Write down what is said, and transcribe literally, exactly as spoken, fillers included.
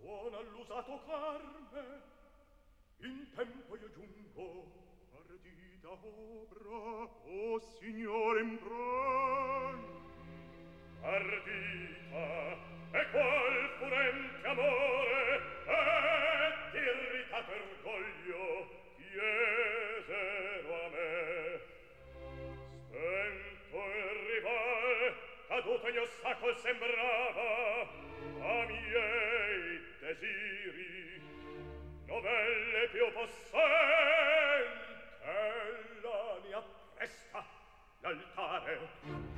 suona l'usato carme, in tempo io giungo, ardita obra, o signore impran. Ardita, e qual furente amore, et irritato orgoglio, chiesero a me. Spento il rival, caduto in ostacol sembrava, a miei desiri, novelle più possente, la mia presta, l'altare,